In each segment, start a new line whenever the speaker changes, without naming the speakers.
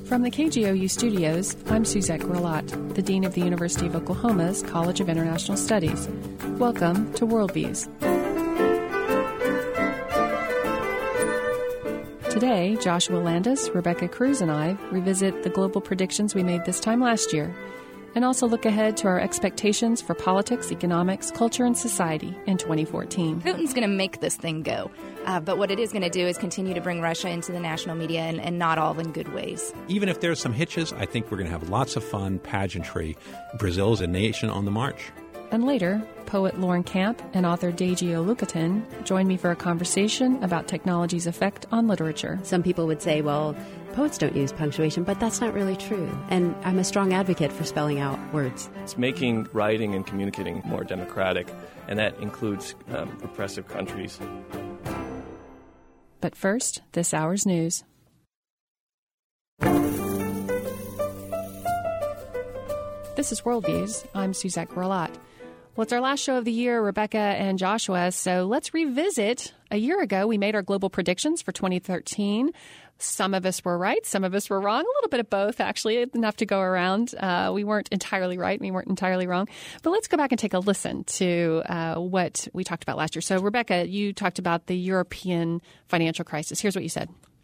From the KGOU studios, I'm Suzette Grillat, the Dean of the University of Oklahoma's College of International Studies. Welcome to Worldviews. Today, Joshua Landis, Rebecca Cruz, and I revisit the global predictions we made this time last year, and also look ahead to our expectations for politics, economics, culture, and society in 2014.
Putin's going to make this thing go. But what it is going to do is continue to bring Russia into the national media, and not all in good ways.
Even if there's some hitches, I think we're going to have lots of fun, pageantry. Brazil is a nation on the march.
And later, poet Lauren Camp and author Deji Olukotin join me for a conversation about technology's effect on literature.
Some people would say, well, poets don't use punctuation, but that's not really true. And I'm a strong advocate for spelling out words.
It's making writing and communicating more democratic, and that includes repressive countries.
But first, this hour's news. This is Worldviews. I'm Suzette Grillat. Well, it's our last show of the year, Rebecca and Joshua, so let's revisit. A year ago, we made our global predictions for 2013. Some of us were right, some of us were wrong, a little bit of both, actually, enough to go around. We weren't entirely right, we weren't entirely wrong. But let's go back and take a listen to what we talked about last year. So, Rebecca, you talked about the European financial crisis. Here's what you said.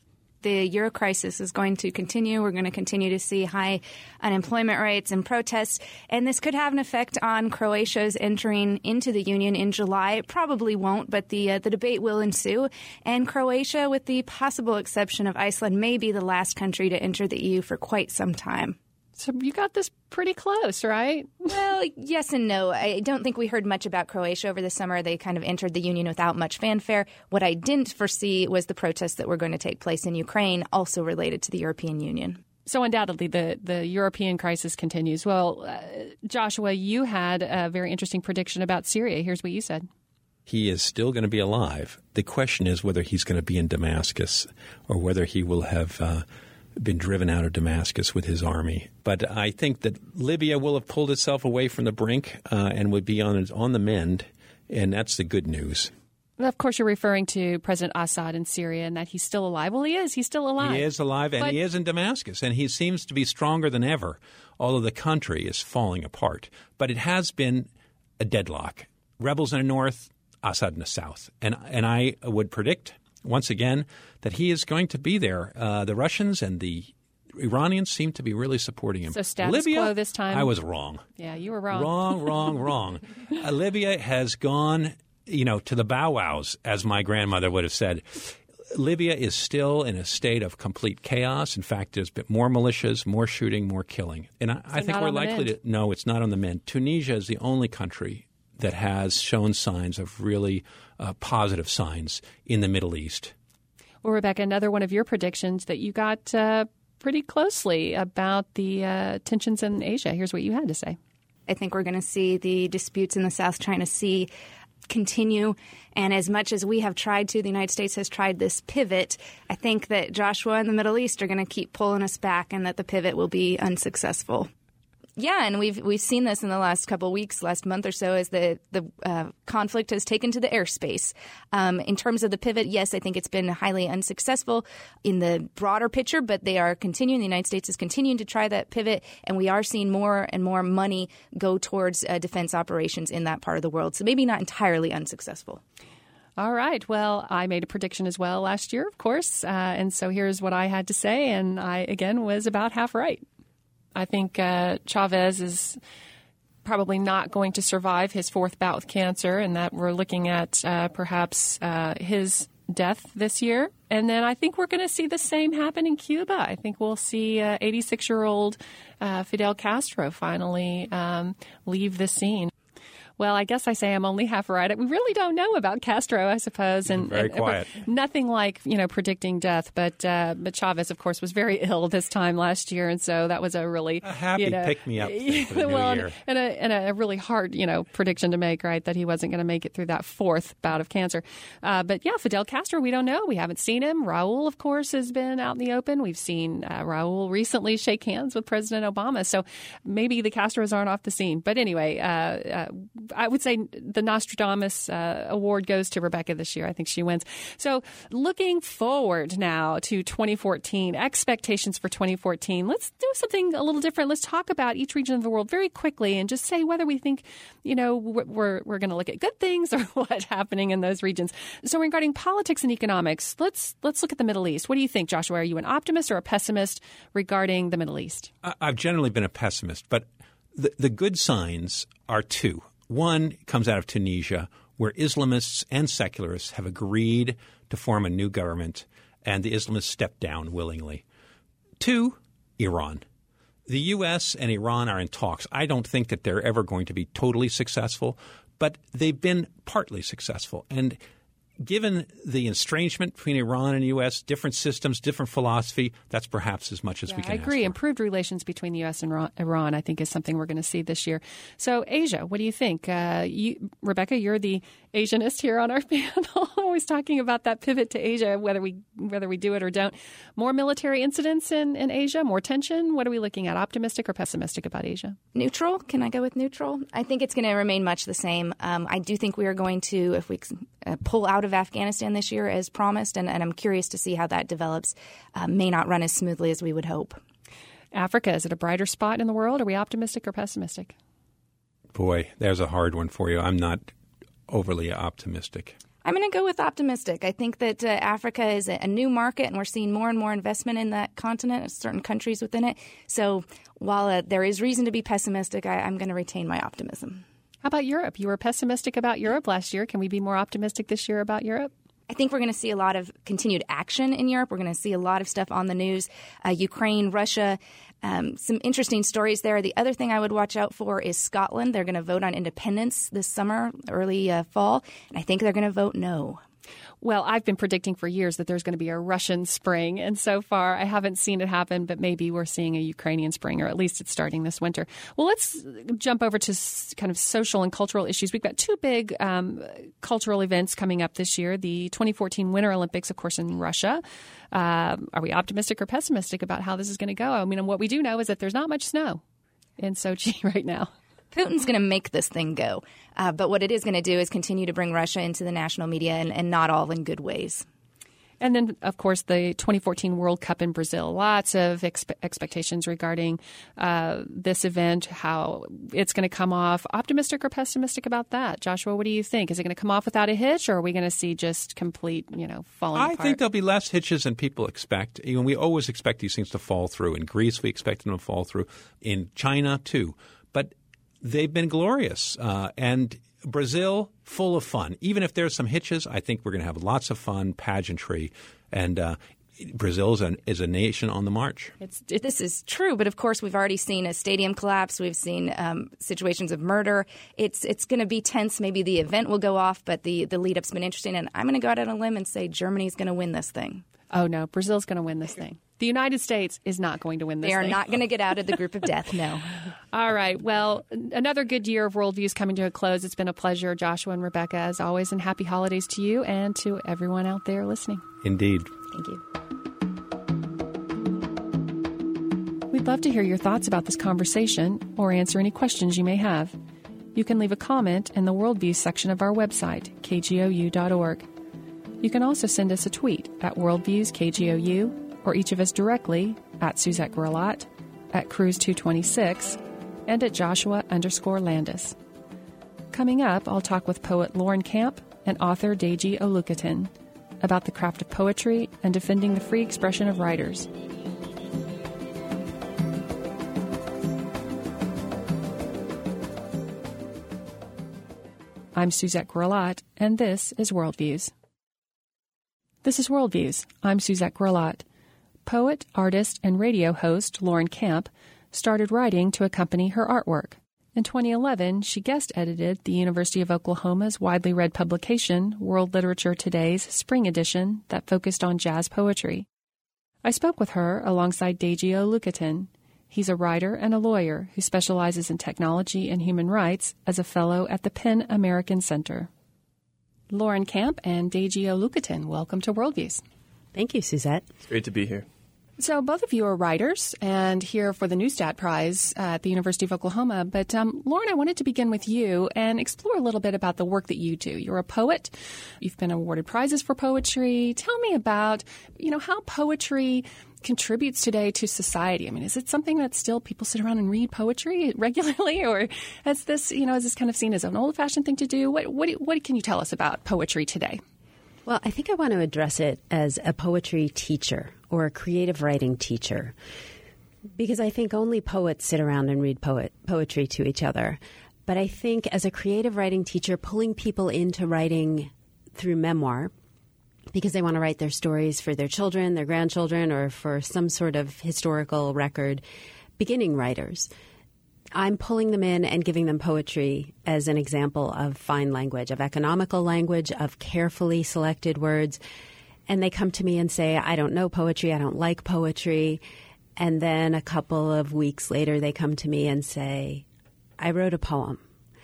The euro crisis is going to continue. We're going to continue to see high unemployment rates and protests. And this could have an effect on Croatia's entering into the Union in July. It probably won't, but the debate will ensue. And Croatia, with the possible exception of Iceland, may be the last country to enter the EU for quite some time.
So you got this pretty close, right?
Well, yes and no. I don't think we heard much about Croatia over the summer. They kind of entered the Union without much fanfare. What I didn't foresee was the protests that were going to take place in Ukraine, also related to the European Union.
So undoubtedly, the European crisis continues. Well, Joshua, you had a very interesting prediction about Syria. Here's what you said.
He is still going to be alive. The question is whether he's going to be in Damascus or whether he will have been driven out of Damascus with his army. But I think that Libya will have pulled itself away from the brink and would be on the mend, and that's the good news.
Well, of course, you're referring to President Assad in Syria and that he's still alive. Well, he is. He's still alive.
He is alive, and he is in Damascus, and he seems to be stronger than ever, although the country is falling apart. But it has been a deadlock. Rebels in the north, Assad in the south. And I would predict once again, that he is going to be there. The Russians and the Iranians seem to be really supporting him.
So status
Libya,
quo this time?
I was wrong.
Yeah, you were wrong.
Wrong. Libya has gone, to the bow wows, as my grandmother would have said. Libya is still in a state of complete chaos. In fact, there's been more militias, more shooting, more killing. And I think we're likely to – no, it's not on the mend. Tunisia is the only country that has shown signs of really positive signs in the Middle East.
Well, Rebecca, another one of your predictions that you got pretty closely about the tensions in Asia. Here's what you had to say.
I think we're going to see the disputes in the South China Sea continue. And as much as we have tried to, the United States has tried this pivot, I think that Joshua and the Middle East are going to keep pulling us back and that the pivot will be unsuccessful. Yeah, and we've seen this in the last couple of weeks, last month or so, as the conflict has taken to the airspace. In terms of the pivot, yes, I think it's been highly unsuccessful in the broader picture, but they are continuing. The United States is continuing to try that pivot, and we are seeing more and more money go towards defense operations in that part of the world. So maybe not entirely unsuccessful.
All right. Well, I made a prediction as well last year, of course, and so here's what I had to say, and I, again, was about half right. I think Chavez is probably not going to survive his fourth bout with cancer, and that we're looking at perhaps his death this year. And then I think we're going to see the same happen in Cuba. I think we'll see 86-year-old Fidel Castro finally leave the scene. Well, I guess I say I'm only half right. We really don't know about Castro, I suppose, and
very quiet.
Nothing like predicting death. But Chavez, of course, was very ill this time last year, and so that was a really
happy pick me up for the new year.
And a really hard prediction to make, right? That he wasn't going to make it through that fourth bout of cancer. But yeah, Fidel Castro, we don't know. We haven't seen him. Raul, of course, has been out in the open. We've seen Raul recently shake hands with President Obama. So maybe the Castros aren't off the scene. But anyway. I would say the Nostradamus award goes to Rebecca this year. I think she wins. So looking forward now to 2014, expectations for 2014. Let's do something a little different. Let's talk about each region of the world very quickly and just say whether we think, we're going to look at good things or what's happening in those regions. So regarding politics and economics, let's look at the Middle East. What do you think, Joshua? Are you an optimist or a pessimist regarding the Middle East?
I've generally been a pessimist, but the good signs are two. One comes out of Tunisia, where Islamists and secularists have agreed to form a new government, and the Islamists stepped down willingly. Two, Iran. The U.S. and Iran are in talks. I don't think that they're ever going to be totally successful, but they've been partly successful. And given the estrangement between Iran and the U.S., different systems, different philosophy, that's perhaps as much as we can
I agree.
ask for.
Improved relations between the U.S. and Iran, I think, is something we're going to see this year. So, Asia, what do you think? Rebecca, you're the Asianist here on our panel, always talking about that pivot to Asia, whether we do it or don't. More military incidents in Asia, more tension. What are we looking at? Optimistic or pessimistic about Asia?
Neutral. Can I go with neutral? I think it's going to remain much the same. I do think we are going to, if we pull out of Afghanistan this year as promised, and I'm curious to see how that develops, may not run as smoothly as we would hope.
Africa, is it a brighter spot in the world? Are we optimistic or pessimistic?
Boy, there's a hard one for you. I'm not overly optimistic.
I'm going to go with optimistic. I think that Africa is a new market, and we're seeing more and more investment in that continent, certain countries within it. So while there is reason to be pessimistic, I'm going to retain my optimism.
How about Europe? You were pessimistic about Europe last year. Can we be more optimistic this year about Europe?
I think we're going to see a lot of continued action in Europe. We're going to see a lot of stuff on the news. Ukraine, Russia, some interesting stories there. The other thing I would watch out for is Scotland. They're going to vote on independence this summer, early fall, and I think they're going to vote no.
Well, I've been predicting for years that there's going to be a Russian spring, and so far I haven't seen it happen, but maybe we're seeing a Ukrainian spring, or at least it's starting this winter. Well, let's jump over to kind of social and cultural issues. We've got two big cultural events coming up this year. The 2014 Winter Olympics, of course, in Russia. Are we optimistic or pessimistic about how this is going to go? I mean, what we do know is that there's not much snow in Sochi right now.
Putin's going to make this thing go. But what it is going to do is continue to bring Russia into the national media, and not all in good ways.
And then, of course, the 2014 World Cup in Brazil. Lots of expectations regarding this event, how it's going to come off. Optimistic or pessimistic about that? Joshua, what do you think? Is it going to come off without a hitch, or are we going to see just complete, falling apart?
I think there'll be less hitches than people expect. We always expect these things to fall through. In Greece, we expect them to fall through. In China, too. But they've been glorious. And Brazil, full of fun. Even if there's some hitches, I think we're going to have lots of fun, pageantry. And Brazil is a nation on the march.
This is true, but of course we've already seen a stadium collapse. We've seen situations of murder. It's going to be tense. Maybe the event will go off, but the lead-up's been interesting. And I'm going to go out on a limb and say Germany's going to win this thing.
Oh, no. Brazil's going to win this thing. The United States is not going to win this thing.
They are not going to get out of the group of death, no.
All right. Well, another good year of Worldviews coming to a close. It's been a pleasure, Joshua and Rebecca, as always, and happy holidays to you and to everyone out there listening.
Indeed.
Thank you.
We'd love to hear your thoughts about this conversation or answer any questions you may have. You can leave a comment in the Worldviews section of our website, kgou.org. You can also send us a tweet at WorldviewsKGOU, or each of us directly at Suzette Grillat, at Cruise226, and at Joshua_Landis. Coming up, I'll talk with poet Lauren Camp and author Deji Olukatin about the craft of poetry and defending the free expression of writers. I'm Suzette Grillat, and this is Worldviews. This is Worldviews. I'm Suzette Grillat. Poet, artist, and radio host Lauren Camp started writing to accompany her artwork. In 2011, she guest-edited the University of Oklahoma's widely read publication, World Literature Today's Spring Edition, that focused on jazz poetry. I spoke with her alongside Deji Olukatin. He's a writer and a lawyer who specializes in technology and human rights as a fellow at the PEN American Center. Lauren Camp and Deji Olukatin, welcome to Worldviews.
Thank you, Suzette.
It's great to be here.
So both of you are writers and here for the Neustadt Prize at the University of Oklahoma. But Lauren, I wanted to begin with you and explore a little bit about the work that you do. You're a poet. You've been awarded prizes for poetry. Tell me about, how poetry contributes today to society. I mean, is it something that still people sit around and read poetry regularly, or is this kind of seen as an old-fashioned thing to do? What can you tell us about poetry today?
Well, I think I want to address it as a poetry teacher or a creative writing teacher, because I think only poets sit around and read poetry to each other. But I think as a creative writing teacher, pulling people into writing through memoir, because they want to write their stories for their children, their grandchildren, or for some sort of historical record, beginning writers, I'm pulling them in and giving them poetry as an example of fine language, of economical language, of carefully selected words. And they come to me and say, I don't know poetry, I don't like poetry. And then a couple of weeks later, they come to me and say, I wrote a poem.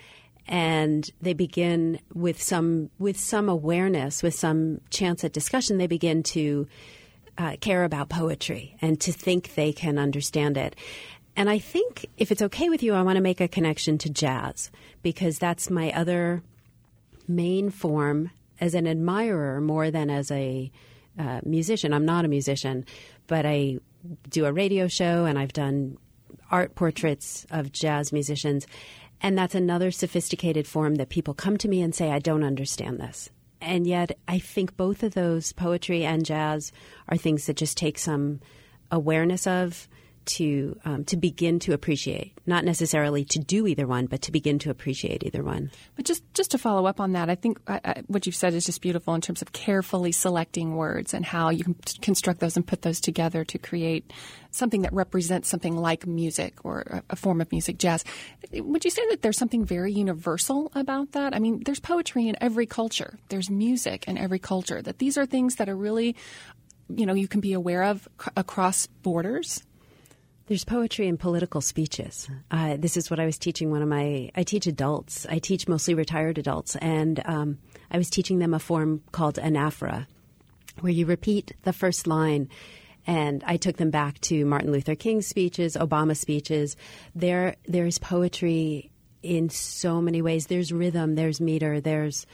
And they begin with some awareness, with some chance at discussion, they begin to care about poetry and to think they can understand it. And I think, if it's okay with you, I want to make a connection to jazz, because that's my other main form as an admirer more than as a musician. I'm not a musician, but I do a radio show and I've done art portraits of jazz musicians. And that's another sophisticated form that people come to me and say, I don't understand this. And yet I think both of those, poetry and jazz, are things that just take some awareness of, to begin to appreciate, not necessarily to do either one, but to begin to appreciate either one.
But just to follow up on that, I think what you've said is just beautiful in terms of carefully selecting words and how you can construct those and put those together to create something that represents something like music or a form of music, jazz. Would you say that there's something very universal about that? I mean, there's poetry in every culture. There's music in every culture. That these are things that are really, you can be aware of across borders.
There's poetry in political speeches. This is what I was teaching I teach adults. I teach mostly retired adults. And I was teaching them a form called anaphora, where you repeat the first line. And I took them back to Martin Luther King's speeches, Obama speeches. There is poetry in so many ways. There's rhythm, there's meter, there's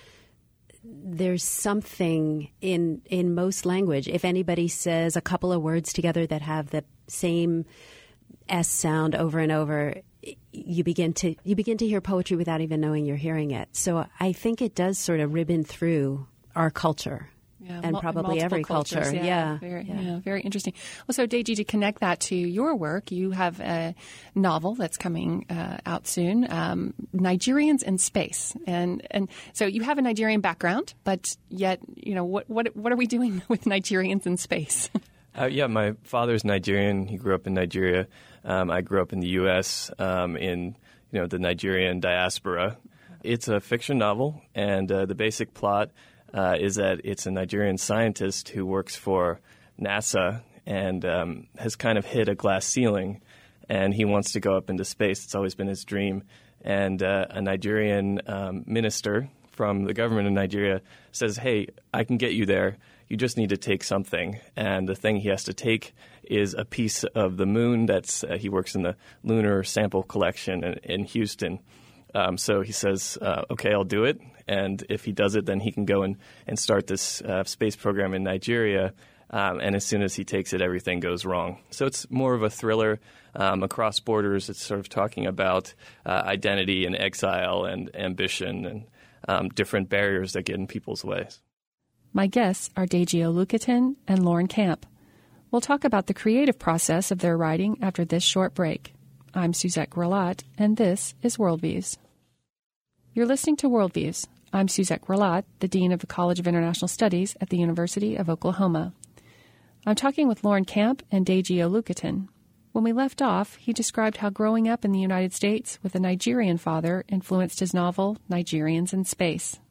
something in most language. If anybody says a couple of words together that have the same S sound over and over, you begin to hear poetry without even knowing you're hearing it. So I think it does sort of ribbon through our culture.
Yeah,
and probably every culture.
Very interesting. Well, so Deji, to connect that to your work, you have a novel that's coming out soon, Nigerians in Space, and so you have a Nigerian background, but yet, what are we doing with Nigerians in space?
My father's Nigerian. He grew up in Nigeria. I grew up in the U.S. In the Nigerian diaspora. It's a fiction novel, and the basic plot is that it's a Nigerian scientist who works for NASA and has kind of hit a glass ceiling, and he wants to go up into space. It's always been his dream. And a Nigerian minister from the government of Nigeria says, hey, I can get you there. You just need to take something. And the thing he has to take is a piece of the moon. He works in the Lunar Sample Collection in Houston. So he says, okay, I'll do it. And if he does it, then he can go and start this space program in Nigeria. And as soon as he takes it, everything goes wrong. So it's more of a thriller across borders. It's sort of talking about identity and exile and ambition and different barriers that get in people's ways.
My guests are Deji Olukotin and Lauren Camp. We'll talk about the creative process of their writing after this short break. I'm Suzette Grillat, and this is Worldviews. You're listening to Worldviews. I'm Suzette Grillat, the Dean of the College of International Studies at the University of Oklahoma. I'm talking with Lauren Camp and Deji Olukotin. When we left off, he described how growing up in the United States with a Nigerian father influenced his novel, Nigerians in Space.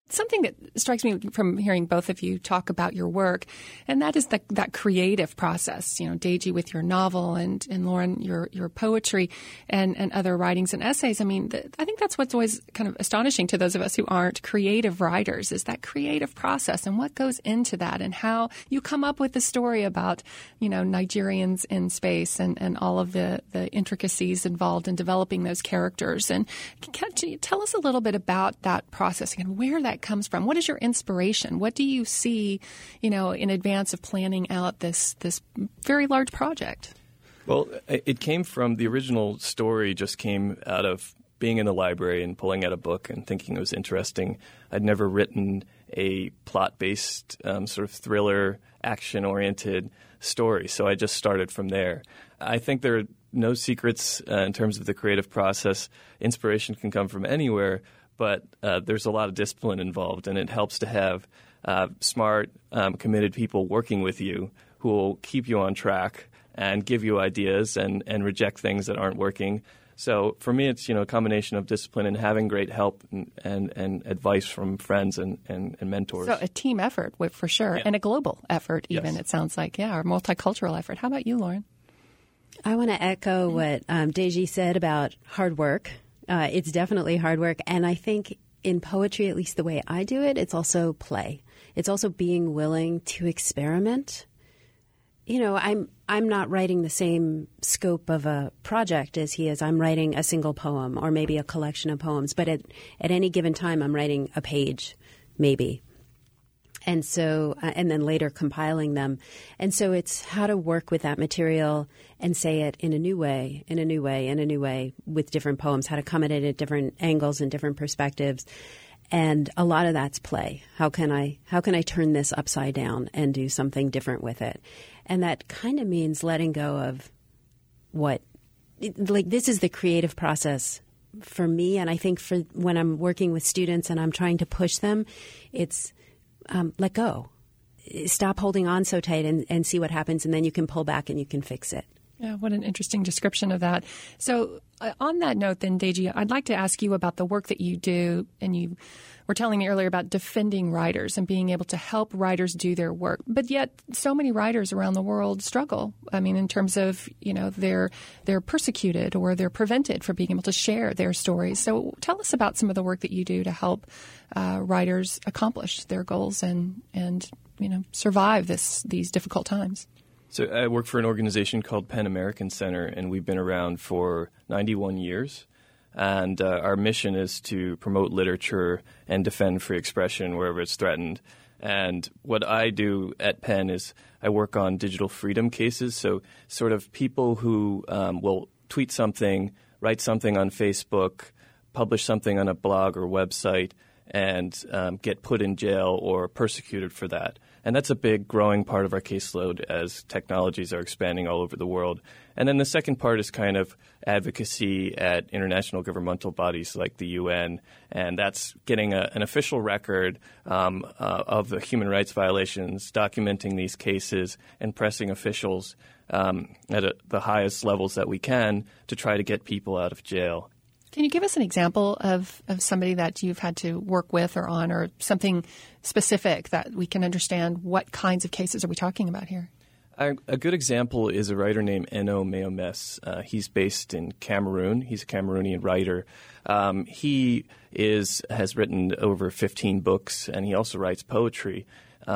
something that strikes me from hearing both of you talk about your work, and that is that creative process. You know, Deji with your novel and Lauren, your poetry and other writings and essays. I mean, I think that's what's always kind of astonishing to those of us who aren't creative writers is that creative process and what goes into that and how you come up with the story about, you know, Nigerians in space and all of the intricacies involved in developing those characters. And can you tell us a little bit about that process and where that comes from? What is your inspiration? What do you see, you know, in advance of planning out this very large project?
Well, it came from the original story, just came out of being in the library and pulling out a book and thinking it was interesting. I'd never written a plot-based sort of thriller, action-oriented story, so I just started from there. I think there are no secrets in terms of the creative process. Inspiration can come from anywhere, but there's a lot of discipline involved, and it helps to have smart, committed people working with you who will keep you on track and give you ideas and reject things that aren't working. So for me, it's, you know, a combination of discipline and having great help and advice from friends and mentors.
So a team effort, for sure,
yeah.
And a global effort even,
Yes.
It sounds like, or a multicultural effort. How about you, Lauren?
I want to echo what Deji said about hard work. It's definitely hard work. And I think in poetry, at least the way I do it, it's also play. It's also being willing to experiment. You know, I'm not writing the same scope of a project as he is. I'm writing a single poem or maybe a collection of poems. But at any given time, I'm writing a page, maybe. And so, and then later compiling them. And so it's how to work with that material and say it in a new way, with different poems, how to come at it at different angles and different perspectives. And a lot of that's play. How can I turn this upside down and do something different with it? And that kind of means letting go of this is the creative process for me. And I think for when I'm working with students and I'm trying to push them, it's let go. Stop holding on so tight and see what happens, and then you can pull back and you can fix it.
Yeah, what an interesting description of that. So on that note then, Deji, I'd like to ask you about the work that you do, and you were telling me earlier about defending writers and being able to help writers do their work. But yet so many writers around the world struggle. I mean, in terms of, you know, they're persecuted or they're prevented from being able to share their stories. So tell us about some of the work that you do to help writers accomplish their goals and you know, survive these difficult times.
So I work for an organization called PEN American Center, and we've been around for 91 years. And our mission is to promote literature and defend free expression wherever it's threatened. And what I do at PEN is I work on digital freedom cases, so sort of people who will tweet something, write something on Facebook, publish something on a blog or website, and get put in jail or persecuted for that. And that's a big growing part of our caseload as technologies are expanding all over the world. And then the second part is kind of advocacy at international governmental bodies like the UN, and that's getting an official record of the human rights violations, documenting these cases, and pressing officials at the highest levels that we can to try to get people out of jail.
Can you give us an example of somebody that you've had to work with or on, or something specific that we can understand what kinds of cases are we talking about here?
A good example is a writer named Eno Meomess. He's based in Cameroon. He's a Cameroonian writer. He has written over 15 books, and he also writes poetry.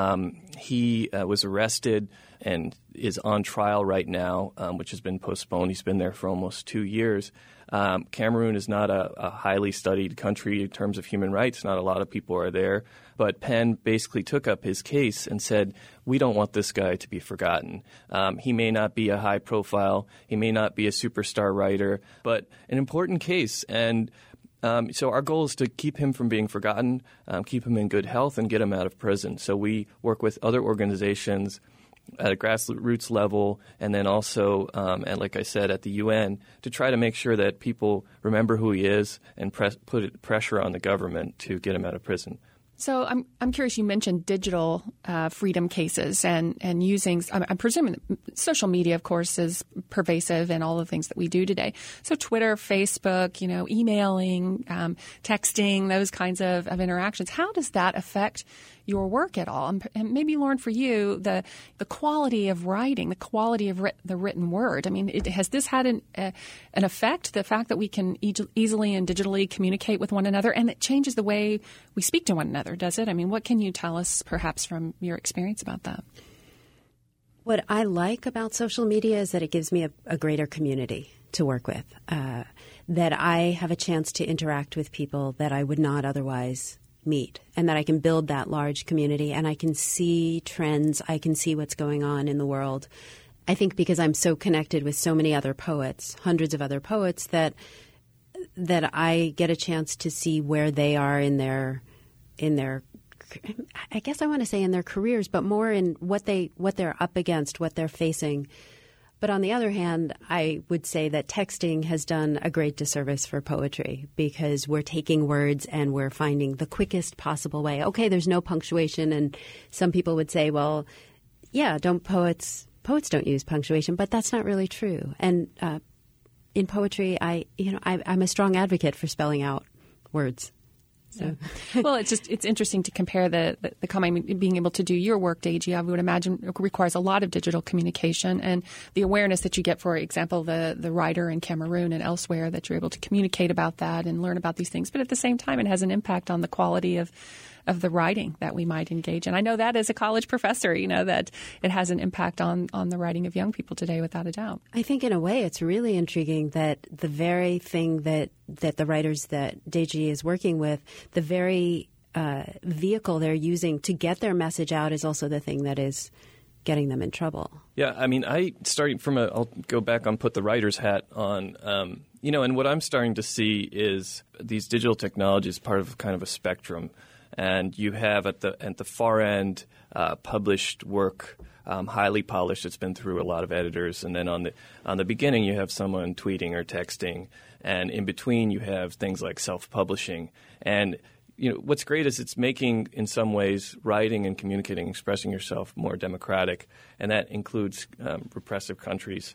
He was arrested and is on trial right now, which has been postponed. He's been there for almost 2 years. Cameroon is not a highly studied country in terms of human rights. Not a lot of people are there. But PEN basically took up his case and said, we don't want this guy to be forgotten. He may not be a high profile. He may not be a superstar writer, but an important case. And so our goal is to keep him from being forgotten, keep him in good health, and get him out of prison. So we work with other organizations at a grassroots level, and then also, and like I said, at the UN, to try to make sure that people remember who he is and put pressure on the government to get him out of prison.
So I'm curious. You mentioned digital freedom cases and using. I'm presuming that social media, of course, is pervasive in all the things that we do today. So Twitter, Facebook, emailing, texting, those kinds of interactions. How does that affect your work at all? And maybe, Lauren, for you, the quality of writing, the quality of the written word. I mean, has this had an effect? The fact that we can easily and digitally communicate with one another, and it changes the way we speak to one another, does it? I mean, what can you tell us, perhaps, from your experience about that?
What I like about social media is that it gives me a greater community to work with, that I have a chance to interact with people that I would not otherwise meet, and that I can build that large community, and I can see trends, I can see what's going on in the world. I think because I'm so connected with so many other poets, hundreds of other poets, that I get a chance to see where they are in their I guess I want to say in their careers, but more in what they're up against, what they're facing. But on the other hand, I would say that texting has done a great disservice for poetry, because we're taking words and we're finding the quickest possible way. Okay, there's no punctuation, and some people would say, well, yeah, poets don't use punctuation, but that's not really true. And in poetry, I'm a strong advocate for spelling out words. So.
Well, it's interesting to compare the being able to do your work, Deji, I would imagine requires a lot of digital communication, and the awareness that you get, for example, the writer in Cameroon and elsewhere, that you're able to communicate about that and learn about these things. But at the same time, it has an impact on the quality of the writing that we might engage in. I know that as a college professor, that it has an impact on the writing of young people today, without a doubt.
I think in a way it's really intriguing that the very thing that the writers that Deji is working with, the very vehicle they're using to get their message out, is also the thing that is getting them in trouble.
Yeah, I mean, I'll go back and put the writer's hat on. And what I'm starting to see is these digital technologies part of kind of a spectrum. And you have at the far end published work, highly polished. It's been through a lot of editors, and then on the beginning you have someone tweeting or texting, and in between you have things like self-publishing. And what's great is it's making, in some ways, writing and communicating, expressing yourself more democratic, and that includes repressive countries.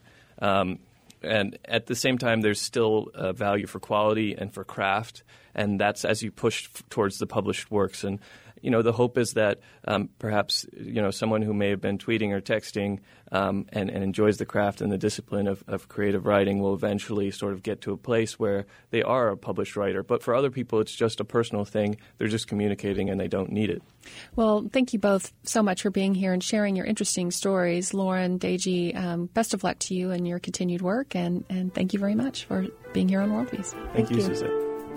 And at the same time, there's still a value for quality and for craft, and that's as you push towards the published works. And the hope is that perhaps someone who may have been tweeting or texting and enjoys the craft and the discipline of creative writing will eventually sort of get to a place where they are a published writer. But for other people, it's just a personal thing. They're just communicating and they don't need it.
Well, thank you both so much for being here and sharing your interesting stories. Lauren, Deji, best of luck to you in your continued work, and thank you very much for being here on Worldviews.
Thank you, Suzette.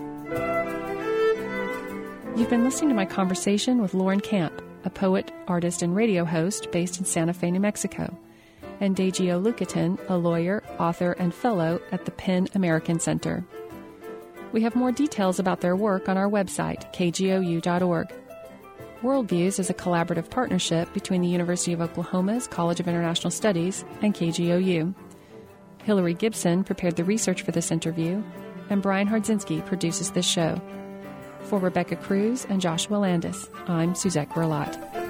You've been listening to my conversation with Lauren Camp, a poet, artist, and radio host based in Santa Fe, New Mexico, and Deji Olukotan, a lawyer, author, and fellow at the PEN American Center. We have more details about their work on our website, kgou.org. Worldviews is a collaborative partnership between the University of Oklahoma's College of International Studies and KGOU. Hillary Gibson prepared the research for this interview, and Brian Hardzinski produces this show. For Rebecca Cruz and Joshua Landis, I'm Suzette Gurlat.